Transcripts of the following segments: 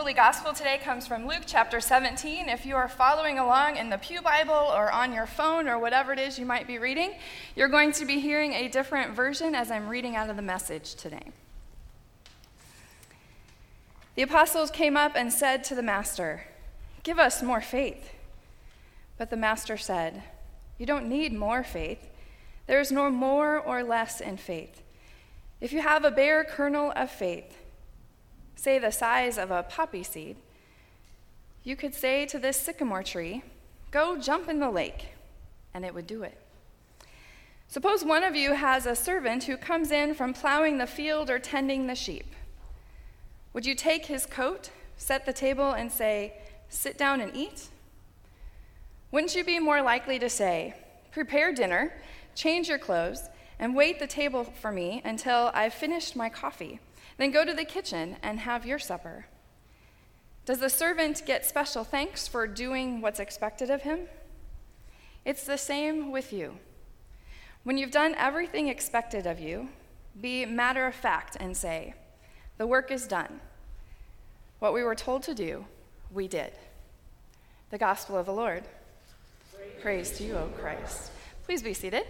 Holy Gospel today comes from Luke chapter 17. If you are following along in the Pew Bible or on your phone or whatever it is you might be reading, you're going to be hearing a different version as I'm reading out of the Message today. The apostles came up and said to the Master, "Give us more faith." But the Master said, "You don't need more faith. There is no more or less in faith. If you have a bare kernel of faith, say the size of a poppy seed, you could say to this sycamore tree, 'Go jump in the lake,' and it would do it. Suppose one of you has a servant who comes in from plowing the field or tending the sheep. Would you take his coat, set the table, and say, 'Sit down and eat'? Wouldn't you be more likely to say, 'Prepare dinner, change your clothes, and wait the table for me until I've finished my coffee, then go to the kitchen and have your supper'? Does the servant get special thanks for doing what's expected of him? It's the same with you. When you've done everything expected of you, be matter of fact and say, 'The work is done. What we were told to do, we did.'" The Gospel of the Lord. Praise to you, O Christ. Please be seated.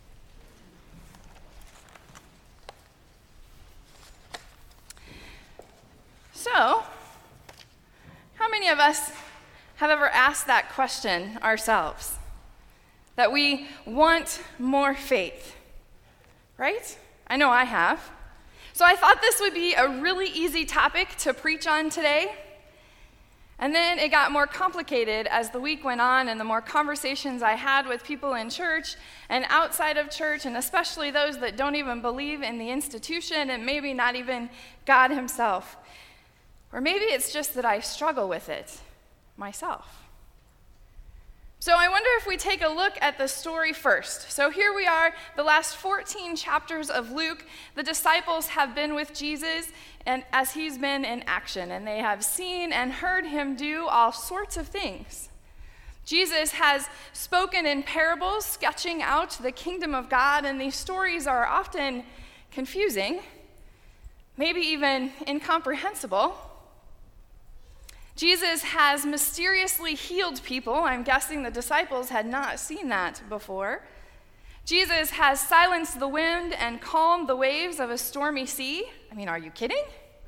So, how many of us have ever asked that question ourselves? That we want more faith, right? I know I have. So I thought this would be a really easy topic to preach on today. And then it got more complicated as the week went on and the more conversations I had with people in church and outside of church, and especially those that don't even believe in the institution and maybe not even God himself. Or maybe it's just that I struggle with it myself. So I wonder if we take a look at the story first. So here we are, the last 14 chapters of Luke. The disciples have been with Jesus and as he's been in action, and they have seen and heard him do all sorts of things. Jesus has spoken in parables, sketching out the kingdom of God, and these stories are often confusing, maybe even incomprehensible. Jesus has mysteriously healed people. I'm guessing the disciples had not seen that before. Jesus has silenced the wind and calmed the waves of a stormy sea. I mean, are you kidding?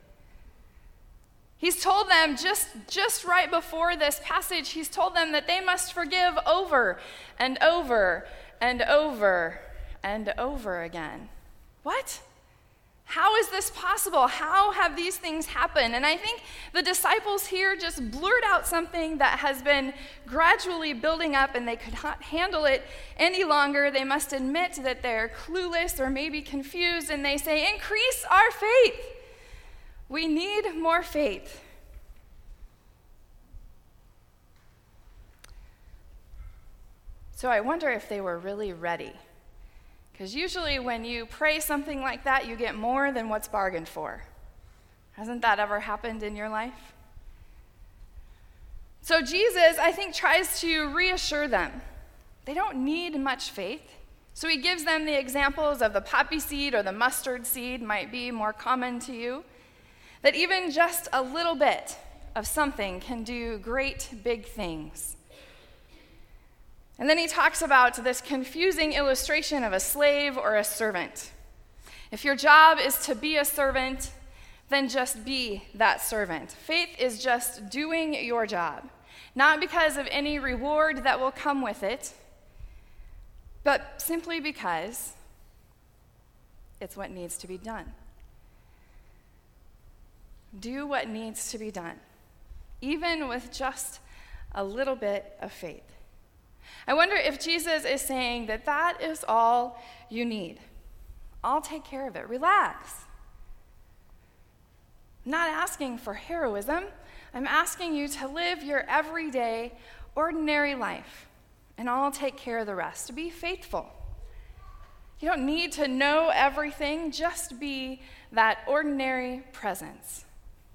He's told them just right before this passage, he's told them that they must forgive over and over and over and over again. What? How is this possible? How have these things happened? And I think the disciples here just blurt out something that has been gradually building up, and they could not handle it any longer. They must admit that they're clueless or maybe confused, and they say, "Increase our faith. We need more faith." So I wonder if they were really ready. Because usually when you pray something like that, you get more than what's bargained for. Hasn't that ever happened in your life? So Jesus, I think, tries to reassure them. They don't need much faith. So he gives them the examples of the poppy seed or the mustard seed, might be more common to you, that even just a little bit of something can do great big things. And then he talks about this confusing illustration of a slave or a servant. If your job is to be a servant, then just be that servant. Faith is just doing your job, not because of any reward that will come with it, but simply because it's what needs to be done. Do what needs to be done, even with just a little bit of faith. I wonder if Jesus is saying that that is all you need. I'll take care of it. Relax. I'm not asking for heroism. I'm asking you to live your everyday, ordinary life, and I'll take care of the rest. Be faithful. You don't need to know everything. Just be that ordinary presence.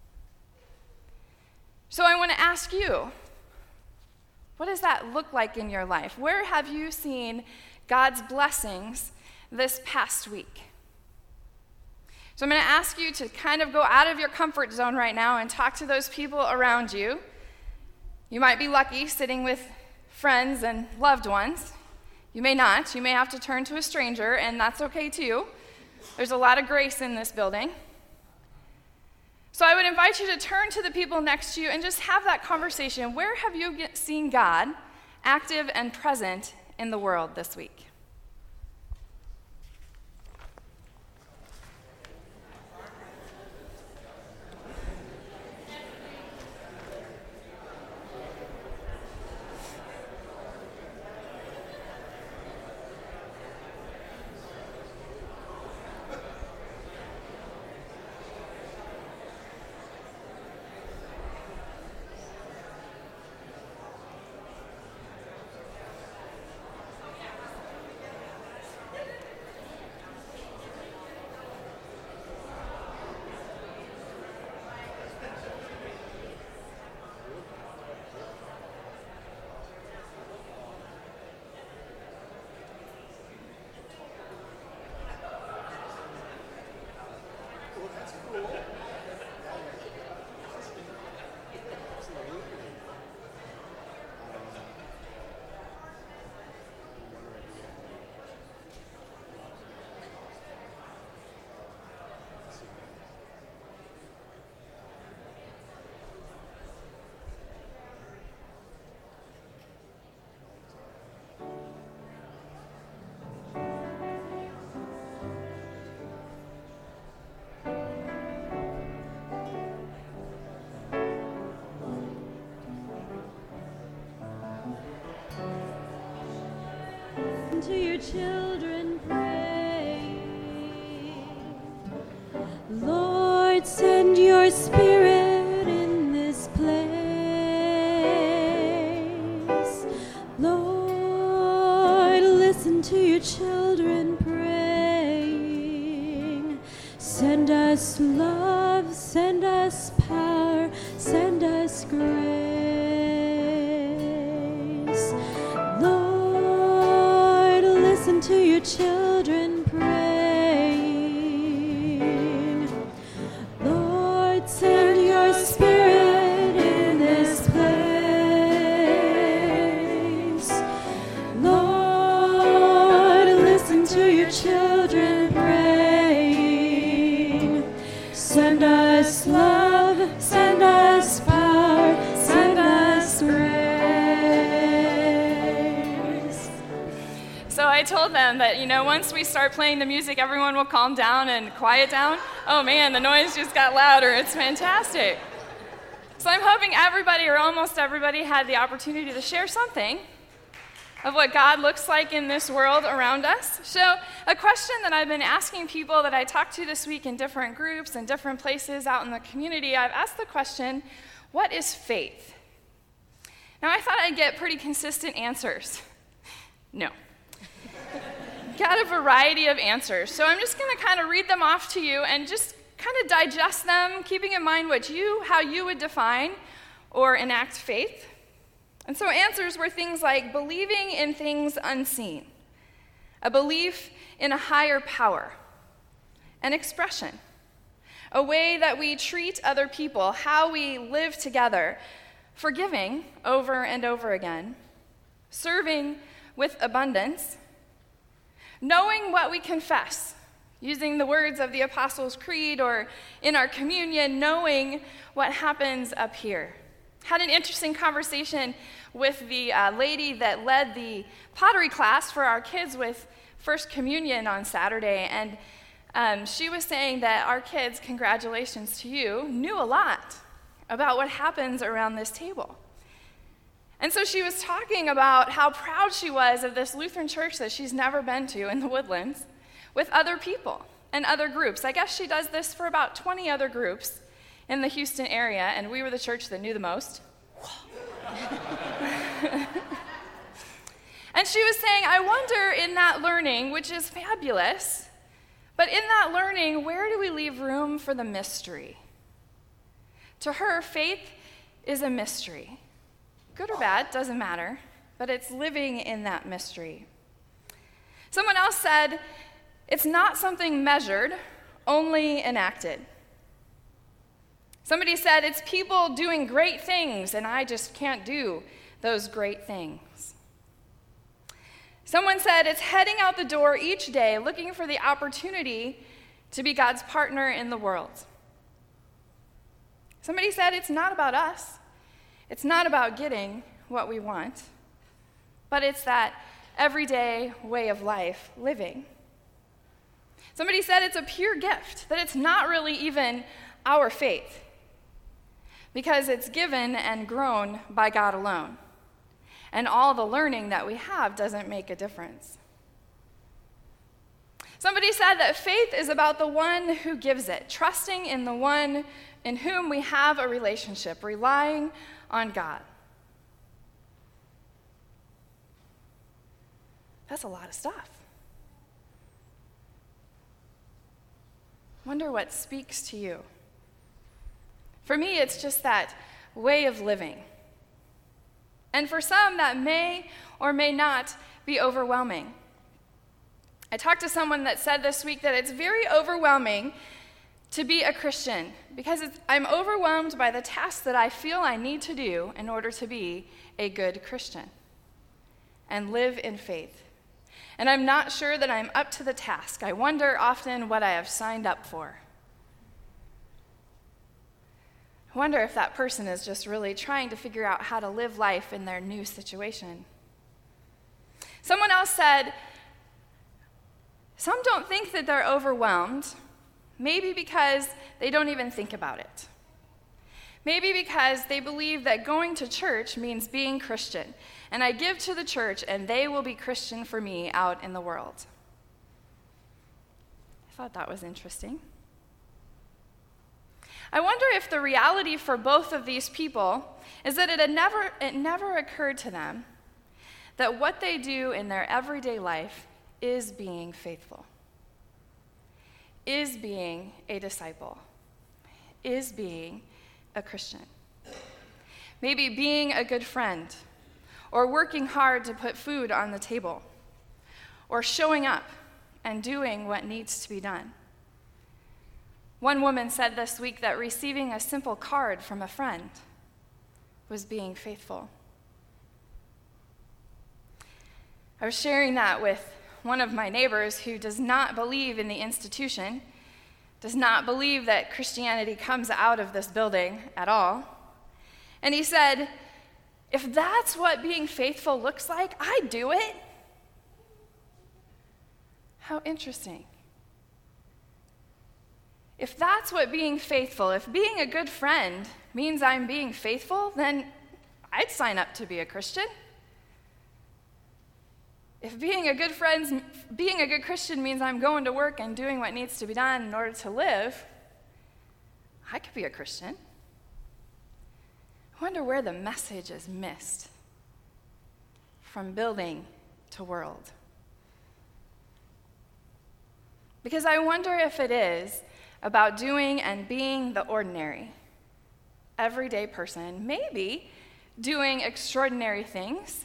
So I want to ask you, what does that look like in your life? Where have you seen God's blessings this past week? So I'm going to ask you to kind of go out of your comfort zone right now and talk to those people around you. You might be lucky sitting with friends and loved ones. You may not. You may have to turn to a stranger, and that's okay too. There's a lot of grace in this building. So I would invite you to turn to the people next to you and just have that conversation. Where have you seen God active and present in the world this week? To your children pray. Lord, send your spirit in this place. Lord, listen to your children praying. Send us love, send us power, send us grace. To your children praying. Lord, send your spirit in this place. Lord, listen to your children praying. Send us love, send us power, send us grace. So I told them that, once we start playing the music, everyone will calm down and quiet down. Oh man, the noise just got louder. It's fantastic. So I'm hoping everybody, or almost everybody, had the opportunity to share something of what God looks like in this world around us. So a question that I've been asking people that I talked to this week in different groups and different places out in the community, I've asked the question, what is faith? Now I thought I'd get pretty consistent answers. No. Got a variety of answers. So I'm just going to kind of read them off to you and just kind of digest them, keeping in mind how you would define or enact faith. And so answers were things like believing in things unseen, a belief in a higher power, an expression, a way that we treat other people, how we live together, forgiving over and over again, serving with abundance, knowing what we confess, using the words of the Apostles' Creed or in our communion, knowing what happens up here. Had an interesting conversation with the lady that led the pottery class for our kids with First Communion on Saturday, and she was saying that our kids, congratulations to you, knew a lot about what happens around this table. And so she was talking about how proud she was of this Lutheran church that she's never been to in the Woodlands with other people and other groups. I guess she does this for about 20 other groups in the Houston area, and we were the church that knew the most. And she was saying, I wonder in that learning, which is fabulous, but in that learning, where do we leave room for the mystery? To her, faith is a mystery. Good or bad, doesn't matter, but it's living in that mystery. Someone else said, it's not something measured only enacted. Somebody said, it's people doing great things, and I just can't do those great things. Someone said, it's heading out the door each day looking for the opportunity to be God's partner in the world. Somebody said, it's not about us. It's not about getting what we want, but it's that everyday way of life living. Somebody said it's a pure gift, that it's not really even our faith, because it's given and grown by God alone. And all the learning that we have doesn't make a difference. Somebody said that faith is about the one who gives it, trusting in the one in whom we have a relationship, relying on God. That's a lot of stuff. Wonder what speaks to you. For me, it's just that way of living. And for some, that may or may not be overwhelming. I talked to someone that said this week that it's very overwhelming to be a Christian because I'm overwhelmed by the tasks that I feel I need to do in order to be a good Christian and live in faith. And I'm not sure that I'm up to the task. I wonder often what I have signed up for. I wonder if that person is just really trying to figure out how to live life in their new situation. Someone else said, some don't think that they're overwhelmed, maybe because they don't even think about it. Maybe because they believe that going to church means being Christian, and I give to the church and they will be Christian for me out in the world. I thought that was interesting. I wonder if the reality for both of these people is that it never occurred to them that what they do in their everyday life is being faithful, is being a disciple, is being a Christian. Maybe being a good friend, or working hard to put food on the table, or showing up and doing what needs to be done. One woman said this week that receiving a simple card from a friend was being faithful. I was sharing that with one of my neighbors who does not believe in the institution, does not believe that Christianity comes out of this building at all. And he said, if that's what being faithful looks like, I'd do it. How interesting. If that's what being faithful, if being a good friend means I'm being faithful, then I'd sign up to be a Christian. If being a good Christian means I'm going to work and doing what needs to be done in order to live, I could be a Christian. I wonder where the message is missed from building to world. Because I wonder if it is about doing and being the ordinary, everyday person, maybe doing extraordinary things.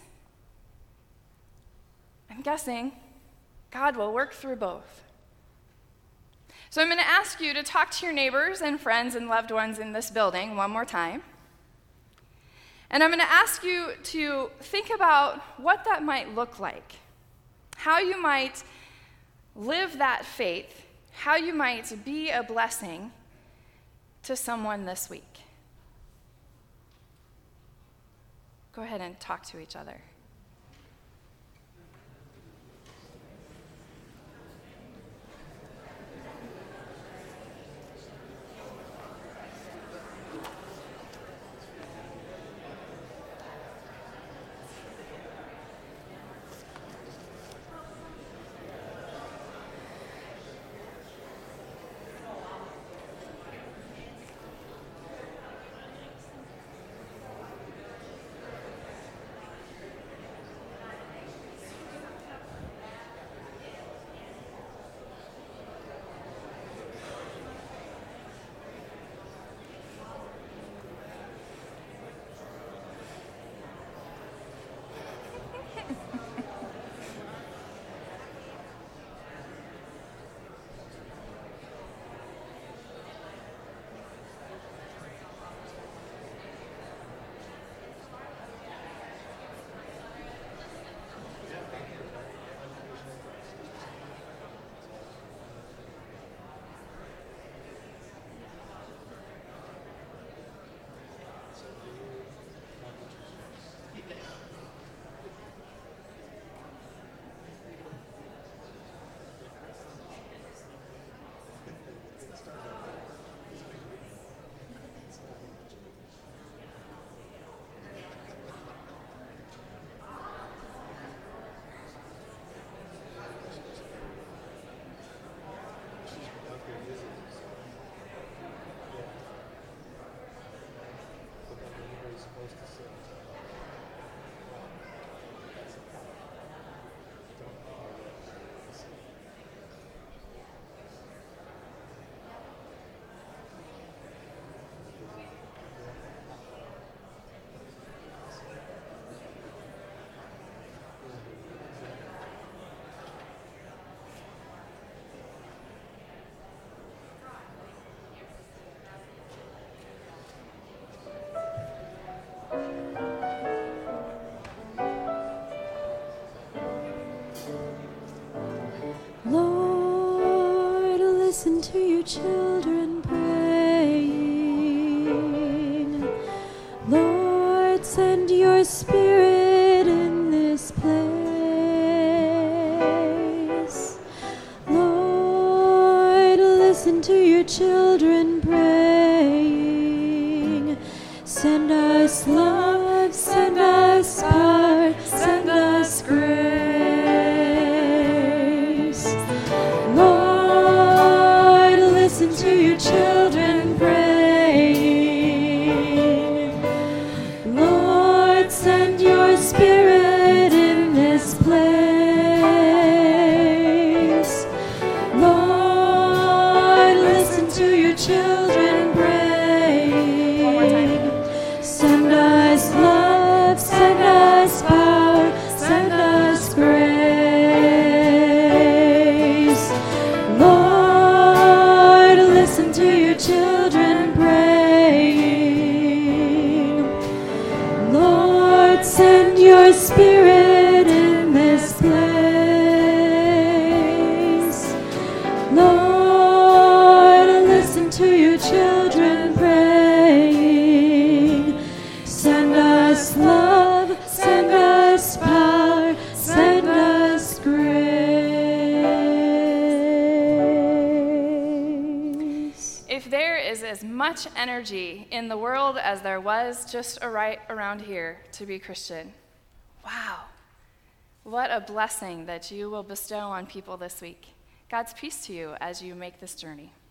I'm guessing God will work through both. So I'm going to ask you to talk to your neighbors and friends and loved ones in this building one more time. And I'm going to ask you to think about what that might look like, how you might live that faith, how you might be a blessing to someone this week. Go ahead and talk to each other. your children praying. Lord, send your Spirit in this place. Lord, listen to your children praying. Send us love, send us power, send us grace. Lord, listen to your children praying. Lord, send your Spirit in this place. Lord, listen to your children praying. One more time. Send us love, send us power, send us grace. Lord, listen to your children praying. Lord, send your Spirit in this place. Lord, listen to your children praying. Send us love, send us power, send us grace. If there is as much energy in the world as there was just right around here to be Christian, wow, what a blessing that you will bestow on people this week. God's peace to you as you make this journey.